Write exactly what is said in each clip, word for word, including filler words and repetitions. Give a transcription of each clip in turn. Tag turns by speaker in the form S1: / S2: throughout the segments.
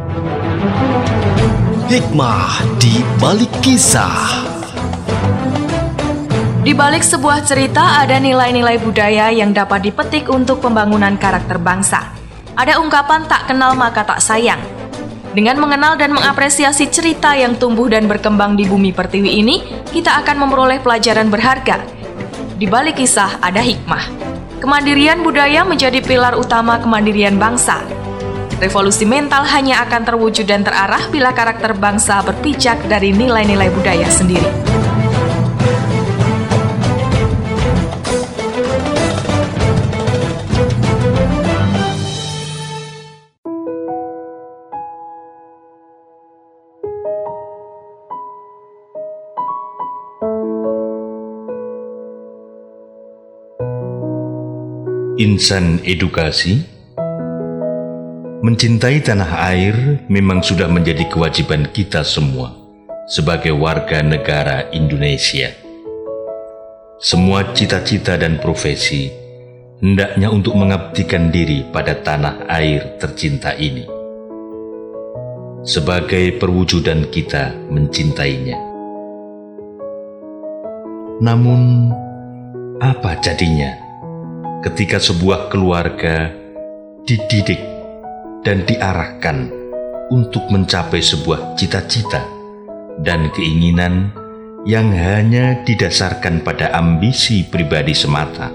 S1: Hikmah di balik kisah.
S2: Di balik sebuah cerita ada nilai-nilai budaya yang dapat dipetik untuk pembangunan karakter bangsa. Ada ungkapan tak kenal maka tak sayang. Dengan mengenal dan mengapresiasi cerita yang tumbuh dan berkembang di bumi pertiwi ini, kita akan memperoleh pelajaran berharga. Di balik kisah ada hikmah. Kemandirian budaya menjadi pilar utama kemandirian bangsa. Revolusi mental hanya akan terwujud dan terarah bila karakter bangsa berpijak dari nilai-nilai budaya sendiri.
S3: Insan edukasi. Mencintai tanah air memang sudah menjadi kewajiban kita semua sebagai warga negara Indonesia. Semua cita-cita dan profesi hendaknya untuk mengabdikan diri pada tanah air tercinta ini sebagai perwujudan kita mencintainya. Namun, apa jadinya ketika sebuah keluarga dididik dan diarahkan untuk mencapai sebuah cita-cita dan keinginan yang hanya didasarkan pada ambisi pribadi semata?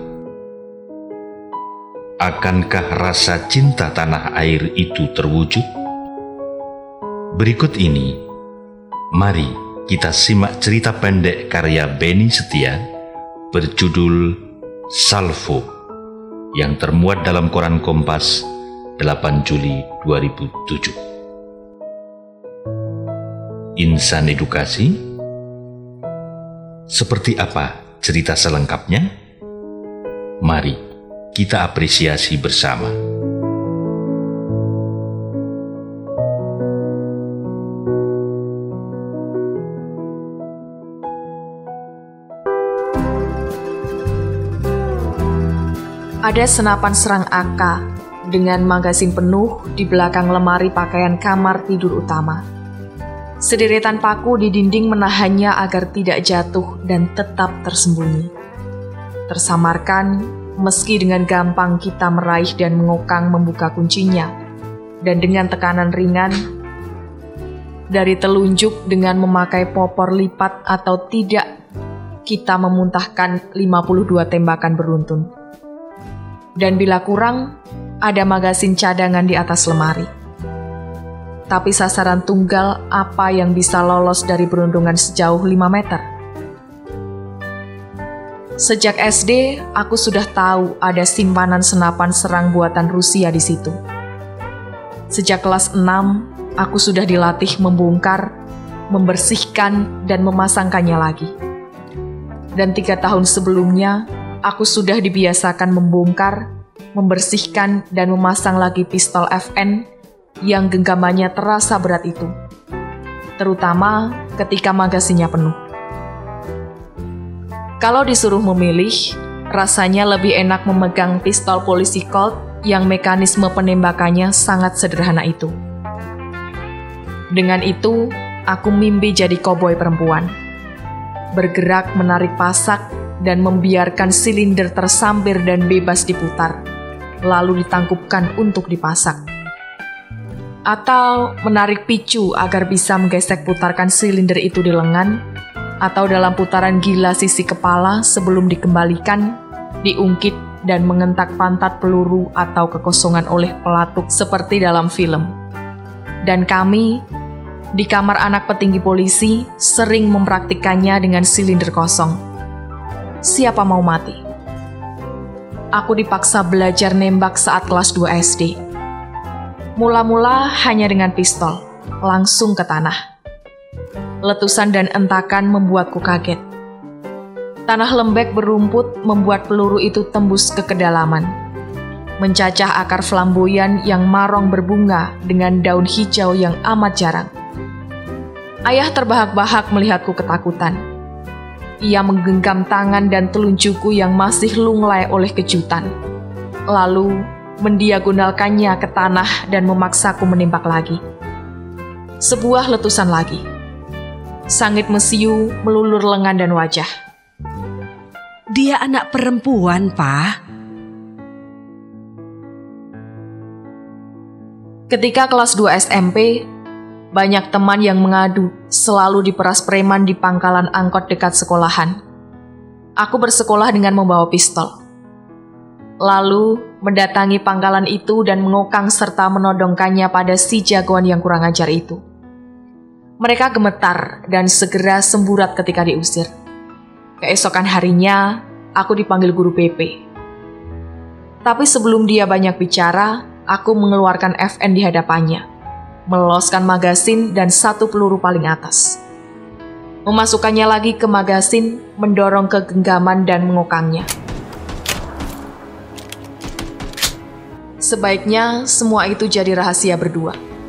S3: Akankah rasa cinta tanah air itu terwujud? Berikut ini, mari kita simak cerita pendek karya Beni Setia berjudul Salvo yang termuat dalam koran Kompas delapan Juli dua ribu tujuh. Insan edukasi. Seperti apa cerita selengkapnya? Mari kita apresiasi bersama.
S2: Ada senapan serang A K dengan magasin penuh di belakang lemari pakaian kamar tidur utama. Sederetan paku di dinding menahannya agar tidak jatuh dan tetap tersembunyi. Tersamarkan meski dengan gampang kita meraih dan mengokang membuka kuncinya, dan dengan tekanan ringan dari telunjuk dengan memakai popor lipat atau tidak, kita memuntahkan lima puluh dua tembakan beruntun. Dan bila kurang, ada magasin cadangan di atas lemari. Tapi sasaran tunggal apa yang bisa lolos dari perundungan sejauh lima meter? Sejak S D, aku sudah tahu ada simpanan senapan serang buatan Rusia di situ. Sejak kelas enam, aku sudah dilatih membongkar, membersihkan, dan memasangkannya lagi. Dan tiga tahun sebelumnya, aku sudah dibiasakan membongkar, membersihkan, dan memasang lagi pistol F N yang genggamannya terasa berat itu, terutama ketika magasinnya penuh. Kalau disuruh memilih, rasanya lebih enak memegang pistol polisi Colt yang mekanisme penembakannya sangat sederhana itu. Dengan itu, aku mimpi jadi koboi perempuan, bergerak menarik pasak dan membiarkan silinder tersampir dan bebas diputar, lalu ditangkupkan untuk dipasak. Atau menarik picu agar bisa menggesek putarkan silinder itu di lengan, atau dalam putaran gila sisi kepala sebelum dikembalikan, diungkit dan mengentak pantat peluru atau kekosongan oleh pelatuk seperti dalam film. Dan kami, di kamar anak petinggi polisi, sering mempraktikannya dengan silinder kosong. Siapa mau mati? Aku dipaksa belajar nembak saat kelas dua S D. Mula-mula hanya dengan pistol, langsung ke tanah. Letusan dan entakan membuatku kaget. Tanah lembek berumput membuat peluru itu tembus ke kedalaman, mencacah akar flamboyan yang marong berbunga dengan daun hijau yang amat jarang. Ayah terbahak-bahak melihatku ketakutan. Ia menggenggam tangan dan telunjukku yang masih lunglai oleh kejutan, lalu mendiagonalkannya ke tanah dan memaksaku menembak lagi. Sebuah letusan lagi. Sangit mesiu melulur lengan dan wajah.
S4: Dia anak perempuan, Pak.
S2: Ketika kelas dua S M P, banyak teman yang mengadu selalu diperas preman di pangkalan angkot dekat sekolahan. Aku bersekolah dengan membawa pistol. Lalu mendatangi pangkalan itu dan mengokang serta menodongkannya pada si jagoan yang kurang ajar itu. Mereka gemetar dan segera semburat ketika diusir. Keesokan harinya, aku dipanggil guru P P. Tapi sebelum dia banyak bicara, aku mengeluarkan F N di hadapannya, meloloskan magasin dan satu peluru paling atas. Memasukkannya lagi ke magasin, mendorong ke genggaman dan mengokangnya. Sebaiknya semua itu jadi rahasia berdua.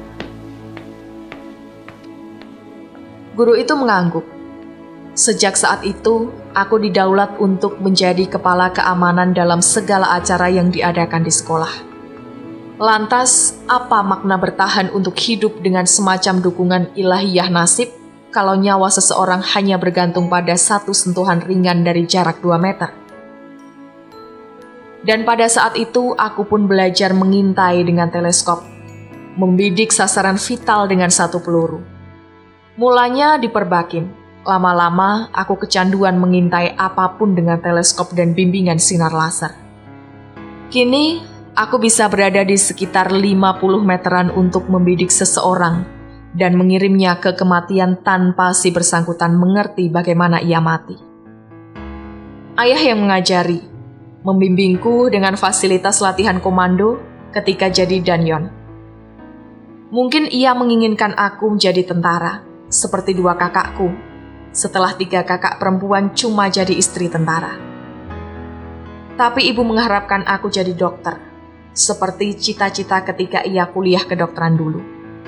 S2: Guru itu mengangguk. Sejak saat itu, aku didaulat untuk menjadi kepala keamanan dalam segala acara yang diadakan di sekolah. Lantas, apa makna bertahan untuk hidup dengan semacam dukungan ilahiyah nasib kalau nyawa seseorang hanya bergantung pada satu sentuhan ringan dari jarak dua meter? Dan pada saat itu, aku pun belajar mengintai dengan teleskop, membidik sasaran vital dengan satu peluru. Mulanya diperbakin, lama-lama aku kecanduan mengintai apapun dengan teleskop dan bimbingan sinar laser. Kini, aku bisa berada di sekitar lima puluh meteran untuk membidik seseorang dan mengirimnya ke kematian tanpa si bersangkutan mengerti bagaimana ia mati. Ayah yang mengajari, membimbingku dengan fasilitas latihan komando ketika jadi danyon. Mungkin ia menginginkan aku menjadi tentara, seperti dua kakakku, setelah tiga kakak perempuan cuma jadi istri tentara. Tapi ibu mengharapkan aku jadi dokter, seperti cita-cita ketika ia kuliah kedokteran dulu.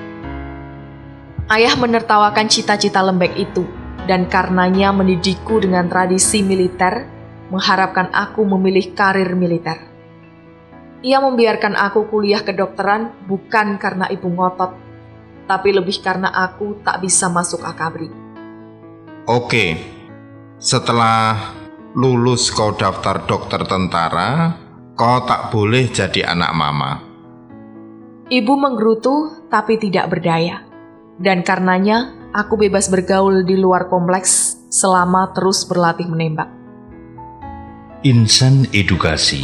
S2: Ayah menertawakan cita-cita lembek itu, dan karenanya mendidikku dengan tradisi militer, mengharapkan aku memilih karir militer. Ia membiarkan aku kuliah kedokteran bukan karena ibu ngotot, tapi lebih karena aku tak bisa masuk akabri.
S5: Oke, setelah lulus kau daftar dokter tentara, kau tak boleh jadi anak mama.
S2: Ibu menggerutu tapi tidak berdaya. Dan karenanya aku bebas bergaul di luar kompleks selama terus berlatih menembak.
S3: Insan edukasi.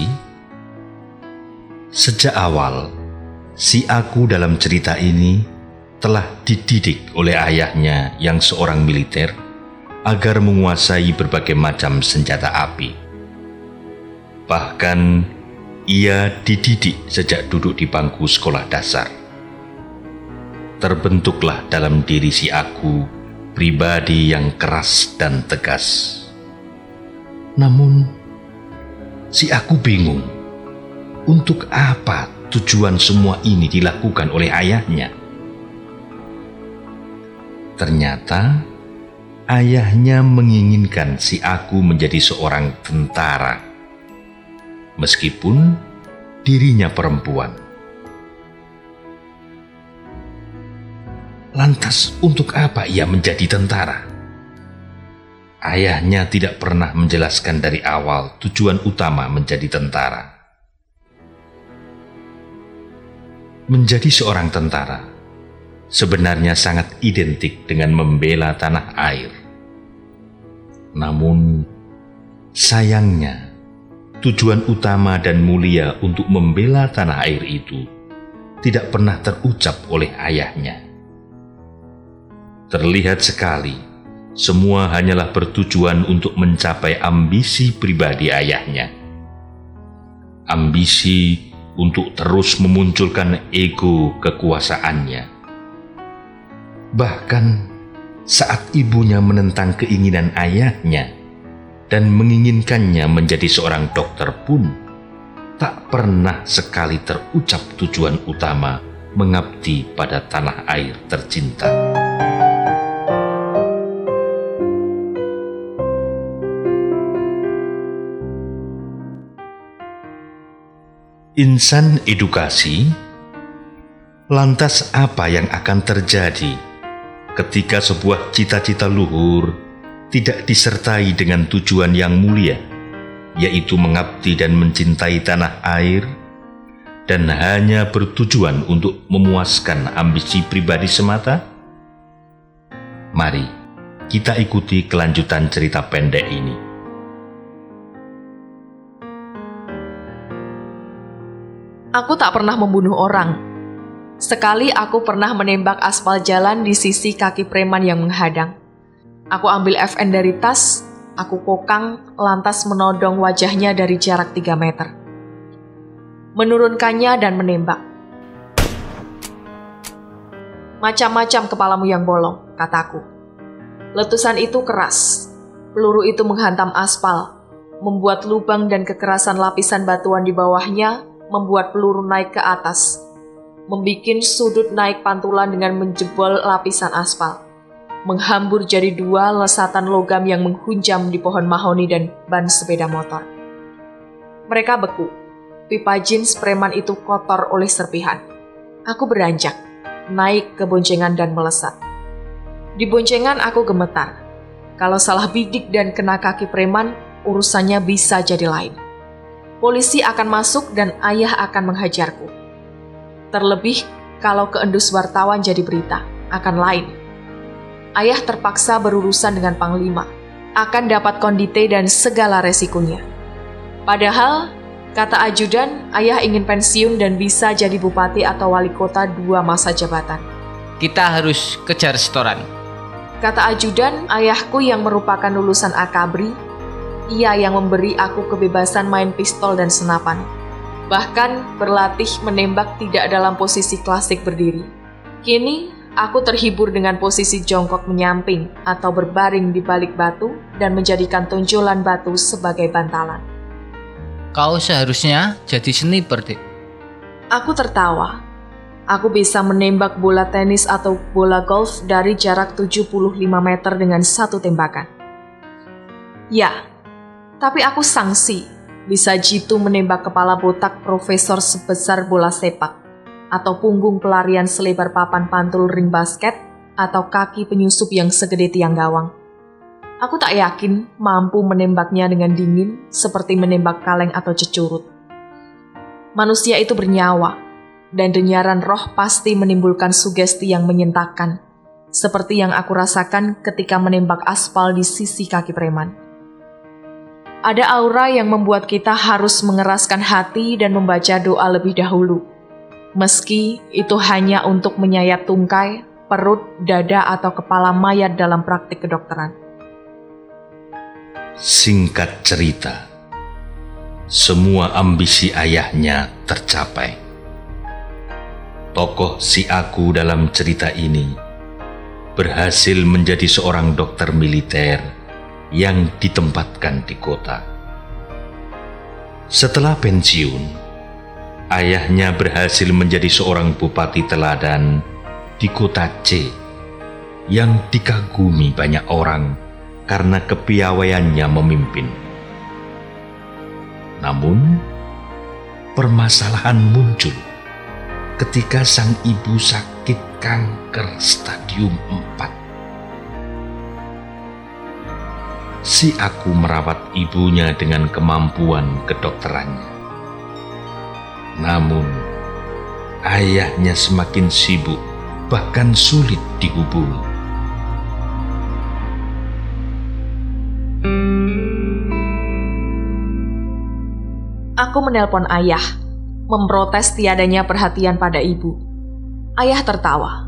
S3: Sejak awal, si aku dalam cerita ini telah dididik oleh ayahnya yang seorang militer agar menguasai berbagai macam senjata api. Bahkan ia dididik sejak duduk di bangku sekolah dasar. Terbentuklah dalam diri si aku pribadi yang keras dan tegas. Namun, si aku bingung, untuk apa tujuan semua ini dilakukan oleh ayahnya? Ternyata, ayahnya menginginkan si aku menjadi seorang tentara, meskipun dirinya perempuan. Lantas untuk apa ia menjadi tentara? Ayahnya tidak pernah menjelaskan dari awal tujuan utama menjadi tentara. Menjadi seorang tentara sebenarnya sangat identik dengan membela tanah air. Namun, sayangnya, tujuan utama dan mulia untuk membela tanah air itu tidak pernah terucap oleh ayahnya. Terlihat sekali, semua hanyalah bertujuan untuk mencapai ambisi pribadi ayahnya. Ambisi untuk terus memunculkan ego kekuasaannya. Bahkan saat ibunya menentang keinginan ayahnya dan menginginkannya menjadi seorang dokter pun, tak pernah sekali terucap tujuan utama mengabdi pada tanah air tercinta. Insan edukasi. Lantas apa yang akan terjadi ketika sebuah cita-cita luhur tidak disertai dengan tujuan yang mulia, yaitu mengabdi dan mencintai tanah air, dan hanya bertujuan untuk memuaskan ambisi pribadi semata? Mari kita ikuti kelanjutan cerita pendek ini.
S2: Aku tak pernah membunuh orang. Sekali aku pernah menembak aspal jalan di sisi kaki preman yang menghadang. Aku ambil F N dari tas, aku kokang, lantas menodong wajahnya dari jarak tiga meter. Menurunkannya dan menembak. Macam-macam kepalamu yang bolong, kataku. Letusan itu keras. Peluru itu menghantam aspal, membuat lubang dan kekerasan lapisan batuan di bawahnya membuat peluru naik ke atas, membikin sudut naik pantulan dengan menjebol lapisan aspal, menghambur jadi dua lesatan logam yang menghunjam di pohon mahoni dan ban sepeda motor. Mereka beku. Pipa jeans preman itu kotor oleh serpihan. Aku beranjak, naik ke boncengan dan melesat. Di boncengan aku gemetar. Kalau salah bidik dan kena kaki preman, urusannya bisa jadi lain. Polisi akan masuk dan ayah akan menghajarku. Terlebih kalau keendus wartawan jadi berita, akan lain. Ayah terpaksa berurusan dengan panglima, akan dapat kondite dan segala resikonya. Padahal, kata ajudan, ayah ingin pensiun dan bisa jadi bupati atau wali kota dua masa jabatan.
S6: Kita harus kejar setoran.
S2: Kata ajudan, ayahku yang merupakan lulusan akabri, ia yang memberi aku kebebasan main pistol dan senapan. Bahkan berlatih menembak tidak dalam posisi klasik berdiri. Kini, aku terhibur dengan posisi jongkok menyamping atau berbaring di balik batu dan menjadikan tonjolan batu sebagai bantalan.
S6: Kau seharusnya jadi sniper, Dek.
S2: Aku tertawa. Aku bisa menembak bola tenis atau bola golf dari jarak tujuh puluh lima meter dengan satu tembakan. Ya, tapi aku sangsi bisa jitu menembak kepala botak profesor sebesar bola sepak, atau punggung pelarian selebar papan pantul ring basket, atau kaki penyusup yang segede tiang gawang. Aku tak yakin mampu menembaknya dengan dingin seperti menembak kaleng atau cecurut. Manusia itu bernyawa, dan denyaran roh pasti menimbulkan sugesti yang menyentakkan, seperti yang aku rasakan ketika menembak aspal di sisi kaki preman. Ada aura yang membuat kita harus mengeraskan hati dan membaca doa lebih dahulu, meski itu hanya untuk menyayat tungkai, perut, dada, atau kepala mayat dalam praktik kedokteran.
S3: Singkat cerita, semua ambisi ayahnya tercapai. Tokoh si Aku dalam cerita ini berhasil menjadi seorang dokter militer yang ditempatkan di kota. Setelah pensiun, ayahnya berhasil menjadi seorang bupati teladan di kota C yang dikagumi banyak orang karena kepiawaiannya memimpin. Namun, permasalahan muncul ketika sang ibu sakit kanker stadium empat. Si Aku merawat ibunya dengan kemampuan kedokterannya. Namun, ayahnya semakin sibuk, bahkan sulit dihubungi.
S2: Aku menelpon ayah, memprotes tiadanya perhatian pada ibu. Ayah tertawa.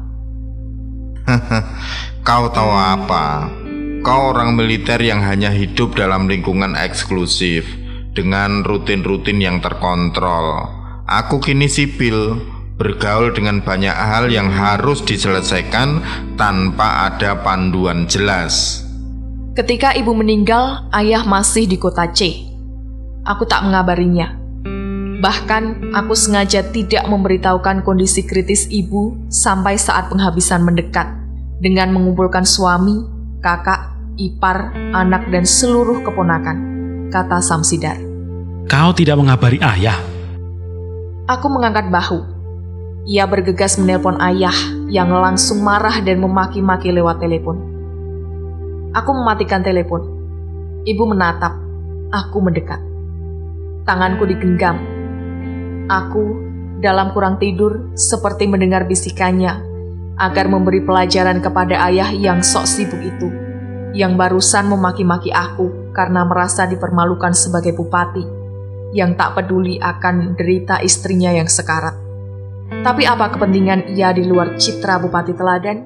S5: Kau tahu apa? Kau orang militer yang hanya hidup dalam lingkungan eksklusif, dengan rutin-rutin yang terkontrol. Aku kini sipil, bergaul dengan banyak hal yang harus diselesaikan tanpa ada panduan jelas.
S2: Ketika ibu meninggal, ayah masih di kota C. Aku tak mengabarinya. Bahkan, aku sengaja tidak memberitahukan kondisi kritis ibu sampai saat penghabisan mendekat, dengan mengumpulkan suami, kakak, ipar, anak, dan seluruh keponakan, kata Samsidar.
S7: Kau tidak mengabari ayah?
S2: Aku mengangkat bahu. Ia bergegas menelpon ayah yang langsung marah dan memaki-maki lewat telepon. Aku mematikan telepon. Ibu menatap, aku mendekat. Tanganku digenggam. Aku dalam kurang tidur seperti mendengar bisikannya agar memberi pelajaran kepada ayah yang sok sibuk itu, yang barusan memaki-maki aku karena merasa dipermalukan sebagai bupati, yang tak peduli akan derita istrinya yang sekarat. Tapi apa kepentingan ia di luar citra bupati teladan?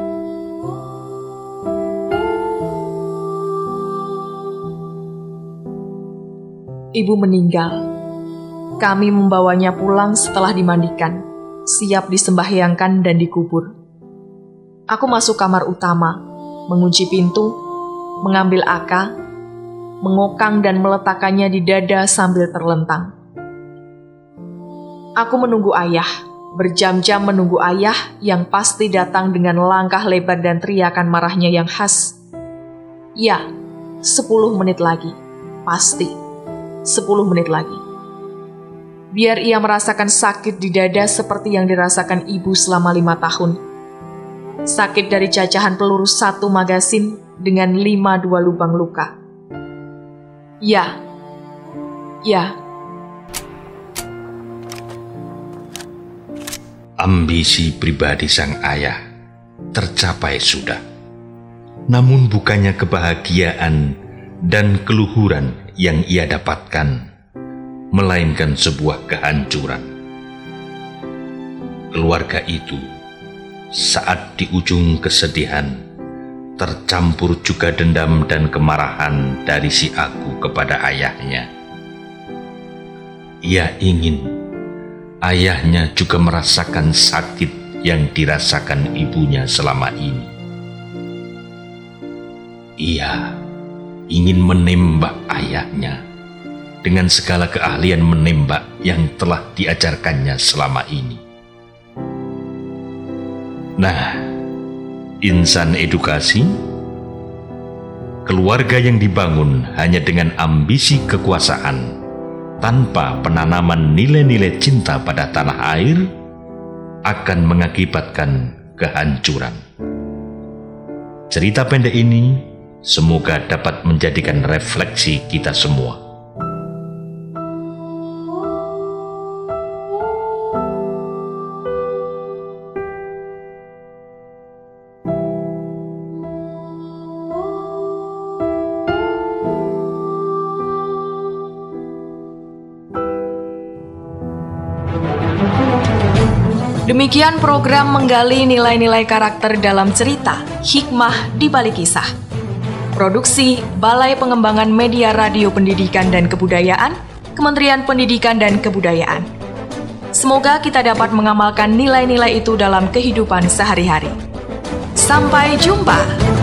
S2: Ibu meninggal. Kami membawanya pulang setelah dimandikan, siap disembahyangkan dan dikubur. Aku masuk kamar utama, mengunci pintu, mengambil aka, mengokang dan meletakkannya di dada sambil terlentang. Aku menunggu ayah, berjam-jam menunggu ayah yang pasti datang dengan langkah lebar dan teriakan marahnya yang khas. Ya, sepuluh menit lagi, pasti, sepuluh menit lagi. Biar ia merasakan sakit di dada seperti yang dirasakan ibu selama lima tahun. Sakit dari cacahan peluru satu magasin dengan lima dua lubang luka. Ya, ya.
S3: Ambisi pribadi sang ayah tercapai sudah. Namun bukannya kebahagiaan dan keluhuran yang ia dapatkan, melainkan sebuah kehancuran. Keluarga itu saat di ujung kesedihan tercampur juga dendam dan kemarahan dari si Aku kepada ayahnya. Ia ingin ayahnya juga merasakan sakit yang dirasakan ibunya selama ini. Ia ingin menembak ayahnya dengan segala keahlian menembak yang telah diajarkannya selama ini. Nah, insan edukasi, keluarga yang dibangun hanya dengan ambisi kekuasaan, tanpa penanaman nilai-nilai cinta pada tanah air, akan mengakibatkan kehancuran. Cerita pendek ini semoga dapat menjadikan refleksi kita semua.
S2: Demikian program menggali nilai-nilai karakter dalam cerita, hikmah di balik kisah. Produksi Balai Pengembangan Media Radio Pendidikan dan Kebudayaan, Kementerian Pendidikan dan Kebudayaan. Semoga kita dapat mengamalkan nilai-nilai itu dalam kehidupan sehari-hari. Sampai jumpa.